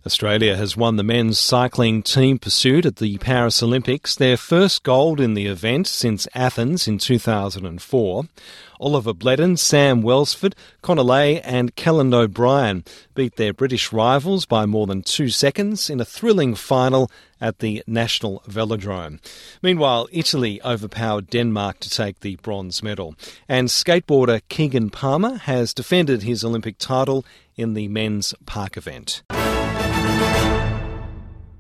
Australia has won the men's cycling team pursuit at the Paris Olympics, their first gold in the event since Athens in 2004. Oliver Bledon, Sam Welsford, Conor Lay and Kellen O'Brien beat their British rivals by more than 2 seconds in a thrilling final at the National Velodrome. Meanwhile, Italy overpowered Denmark to take the bronze medal. And skateboarder Keegan Palmer has defended his Olympic title in the men's park event.